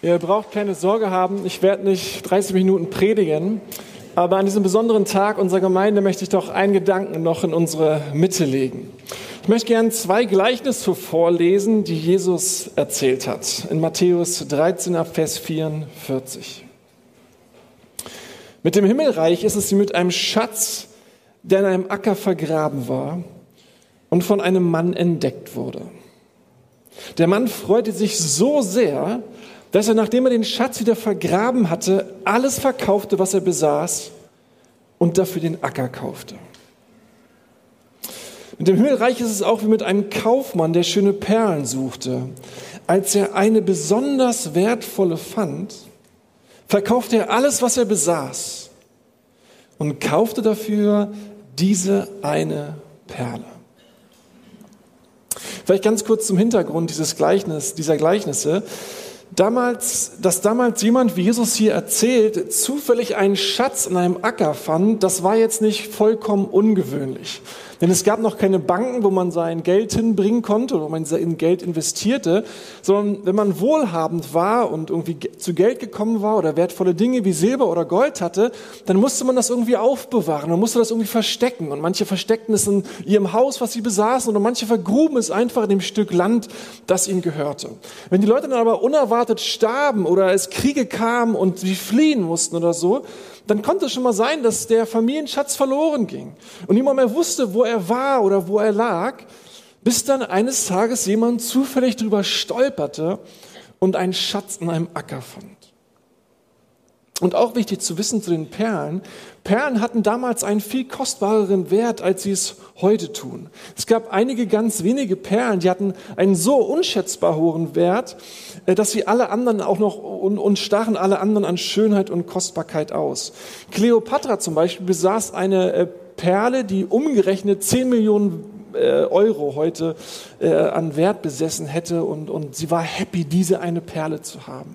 Ihr braucht keine Sorge haben, ich werde nicht 30 Minuten predigen, aber an diesem besonderen Tag unserer Gemeinde möchte ich doch einen Gedanken noch in unsere Mitte legen. Ich möchte gerne 2 Gleichnisse vorlesen, die Jesus erzählt hat, in Matthäus 13 ab Vers 44. Mit dem Himmelreich ist es wie mit einem Schatz, der in einem Acker vergraben war und von einem Mann entdeckt wurde. Der Mann freute sich so sehr, dass er, nachdem er den Schatz wieder vergraben hatte, alles verkaufte, was er besaß und dafür den Acker kaufte. Mit dem Himmelreich ist es auch wie mit einem Kaufmann, der schöne Perlen suchte. Als er eine besonders wertvolle fand, verkaufte er alles, was er besaß und kaufte dafür diese eine Perle. Vielleicht ganz kurz zum Hintergrund dieser Gleichnisse. Dass damals jemand, wie Jesus hier erzählt, zufällig einen Schatz in einem Acker fand, das war jetzt nicht vollkommen ungewöhnlich. Denn es gab noch keine Banken, wo man sein Geld hinbringen konnte oder wo man in Geld investierte, sondern wenn man wohlhabend war und irgendwie zu Geld gekommen war oder wertvolle Dinge wie Silber oder Gold hatte, dann musste man das irgendwie aufbewahren, man musste das irgendwie verstecken. Und manche versteckten es in ihrem Haus, was sie besaßen, oder manche vergruben es einfach in dem Stück Land, das ihnen gehörte. Wenn die Leute dann aber unerwartet starben oder es Kriege kamen und sie fliehen mussten oder so, dann konnte es schon mal sein, dass der Familienschatz verloren ging und niemand mehr wusste, wo er war oder wo er lag, bis dann eines Tages jemand zufällig drüber stolperte und einen Schatz in einem Acker fand. Und auch wichtig zu wissen zu den Perlen. Perlen hatten damals einen viel kostbareren Wert, als sie es heute tun. Es gab einige ganz wenige Perlen, die hatten einen so unschätzbar hohen Wert, dass sie alle anderen auch noch und stachen alle anderen an Schönheit und Kostbarkeit aus. Kleopatra zum Beispiel besaß eine Perle, die umgerechnet 10 Millionen Euro heute an Wert besessen hätte und sie war happy, diese eine Perle zu haben.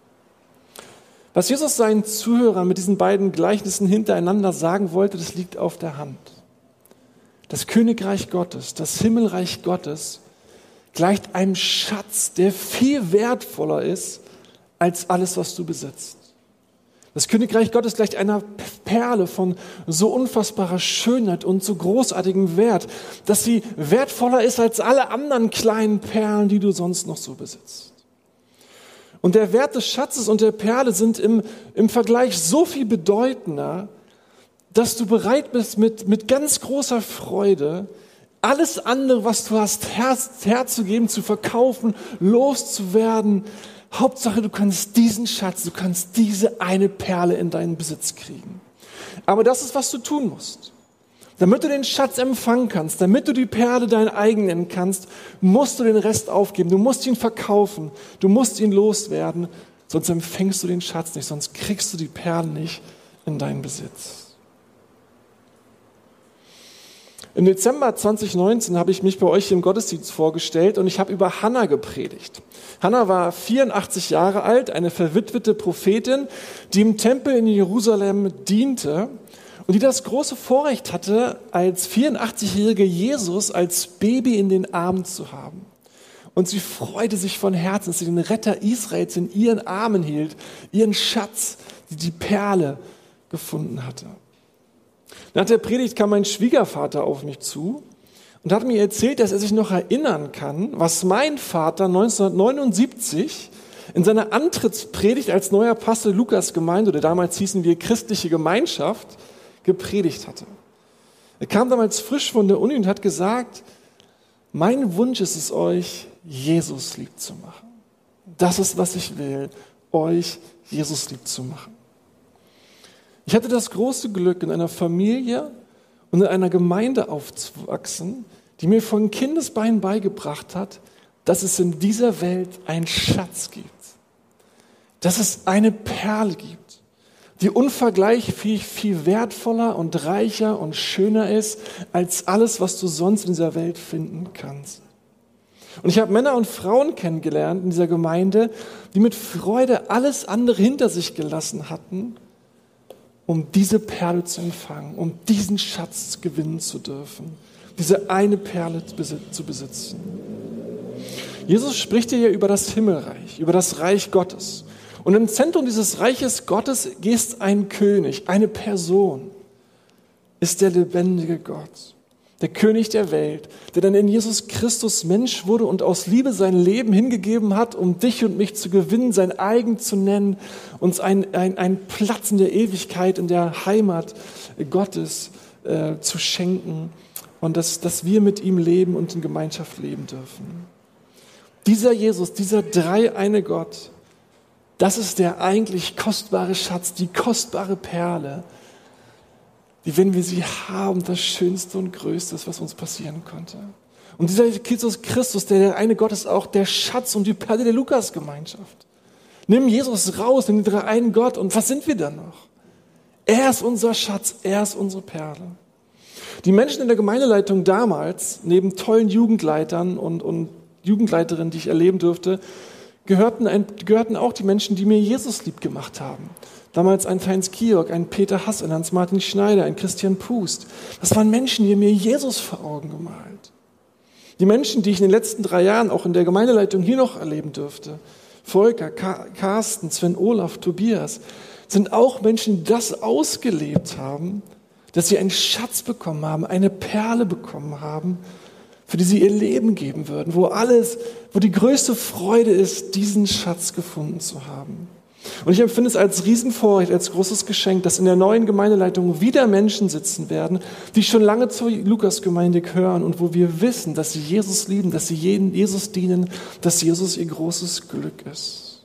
Was Jesus seinen Zuhörern mit diesen beiden Gleichnissen hintereinander sagen wollte, das liegt auf der Hand. Das Königreich Gottes, das Himmelreich Gottes, gleicht einem Schatz, der viel wertvoller ist als alles, was du besitzt. Das Königreich Gottes gleicht einer Perle von so unfassbarer Schönheit und so großartigem Wert, dass sie wertvoller ist als alle anderen kleinen Perlen, die du sonst noch so besitzt. Und der Wert des Schatzes und der Perle sind im Vergleich so viel bedeutender, dass du bereit bist, mit ganz großer Freude alles andere, was du hast, herzugeben, zu verkaufen, loszuwerden. Hauptsache, du kannst diesen Schatz, du kannst diese eine Perle in deinen Besitz kriegen. Aber das ist, was du tun musst. Damit du den Schatz empfangen kannst, damit du die Perle dein eigen nennen kannst, musst du den Rest aufgeben. Du musst ihn verkaufen, du musst ihn loswerden, sonst empfängst du den Schatz nicht, sonst kriegst du die Perle nicht in deinen Besitz. Im Dezember 2019 habe ich mich bei euch im Gottesdienst vorgestellt und ich habe über Hannah gepredigt. Hannah war 84 Jahre alt, eine verwitwete Prophetin, die im Tempel in Jerusalem diente und die das große Vorrecht hatte, als 84-jährige Jesus als Baby in den Armen zu haben. Und sie freute sich von Herzen, dass sie den Retter Israels in ihren Armen hielt, ihren Schatz, die Perle gefunden hatte. Nach der Predigt kam mein Schwiegervater auf mich zu und hat mir erzählt, dass er sich noch erinnern kann, was mein Vater 1979 in seiner Antrittspredigt als neuer Pastor Lukas-Gemeinde, oder damals hießen wir Christliche Gemeinschaft, gepredigt hatte. Er kam damals frisch von der Uni und hat gesagt, mein Wunsch ist es euch, Jesus lieb zu machen. Das ist, was ich will, euch Jesus lieb zu machen. Ich hatte das große Glück, in einer Familie und in einer Gemeinde aufzuwachsen, die mir von Kindesbeinen beigebracht hat, dass es in dieser Welt einen Schatz gibt. Dass es eine Perle gibt, die unvergleichlich viel wertvoller und reicher und schöner ist, als alles, was du sonst in dieser Welt finden kannst. Und ich habe Männer und Frauen kennengelernt in dieser Gemeinde, die mit Freude alles andere hinter sich gelassen hatten, um diese Perle zu empfangen, um diesen Schatz gewinnen zu dürfen, diese eine Perle zu besitzen. Jesus spricht hier ja über das Himmelreich, über das Reich Gottes. Und im Zentrum dieses Reiches Gottes ist ein König, eine Person, ist der lebendige Gott, der König der Welt, der dann in Jesus Christus Mensch wurde und aus Liebe sein Leben hingegeben hat, um dich und mich zu gewinnen, sein eigen zu nennen, uns einen Platz in der Ewigkeit, in der Heimat Gottes zu schenken und dass wir mit ihm leben und in Gemeinschaft leben dürfen. Dieser Jesus, dieser dreieine Gott, das ist der eigentlich kostbare Schatz, die kostbare Perle, die, wenn wir sie haben, das Schönste und Größte ist, was uns passieren konnte. Und dieser Jesus Christus, der eine Gott ist, auch der Schatz und die Perle der Lukasgemeinschaft. Nimm Jesus raus, nimm den dreieinen Gott und was sind wir dann noch? Er ist unser Schatz, er ist unsere Perle. Die Menschen in der Gemeindeleitung damals, neben tollen Jugendleitern und Jugendleiterinnen, die ich erleben durfte, gehörten auch die Menschen, die mir Jesus lieb gemacht haben. Damals ein Heinz Kiock, ein Peter Hass, ein Hans-Martin Schneider, ein Christian Pust. Das waren Menschen, die mir Jesus vor Augen gemalt. Die Menschen, die ich in den letzten 3 Jahren auch in der Gemeindeleitung hier noch erleben durfte, Volker, Carsten, Sven Olaf, Tobias, sind auch Menschen, die das ausgelebt haben, dass sie einen Schatz bekommen haben, eine Perle bekommen haben, für die sie ihr Leben geben würden, wo die größte Freude ist, diesen Schatz gefunden zu haben. Und ich empfinde es als Riesenvorrecht, als großes Geschenk, dass in der neuen Gemeindeleitung wieder Menschen sitzen werden, die schon lange zur Lukasgemeinde gehören und wo wir wissen, dass sie Jesus lieben, dass sie Jesus dienen, dass Jesus ihr großes Glück ist.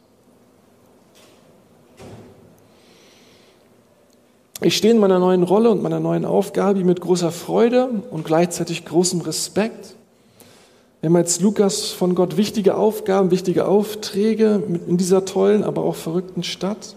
Ich stehe in meiner neuen Rolle und meiner neuen Aufgabe mit großer Freude und gleichzeitig großem Respekt. Wir haben als Lukas von Gott wichtige Aufgaben, wichtige Aufträge in dieser tollen, aber auch verrückten Stadt.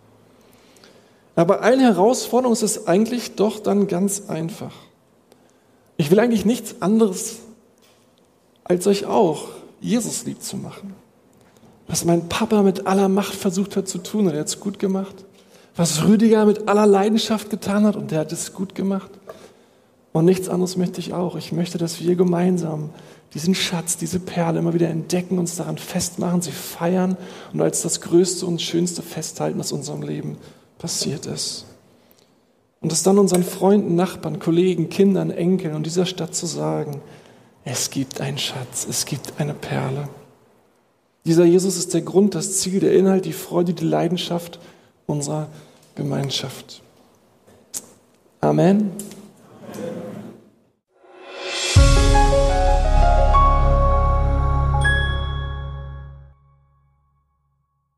Aber eine Herausforderung ist es eigentlich doch dann ganz einfach. Ich will eigentlich nichts anderes, als euch auch Jesus lieb zu machen. Was mein Papa mit aller Macht versucht hat zu tun, und er hat es gut gemacht. Was Rüdiger mit aller Leidenschaft getan hat, und der hat es gut gemacht. Und nichts anderes möchte ich auch. Ich möchte, dass wir gemeinsam diesen Schatz, diese Perle immer wieder entdecken, uns daran festmachen, sie feiern und als das Größte und Schönste festhalten, was in unserem Leben passiert ist. Und es dann unseren Freunden, Nachbarn, Kollegen, Kindern, Enkeln und dieser Stadt zu sagen, es gibt einen Schatz, es gibt eine Perle. Dieser Jesus ist der Grund, das Ziel, der Inhalt, die Freude, die Leidenschaft unserer Gemeinschaft. Amen.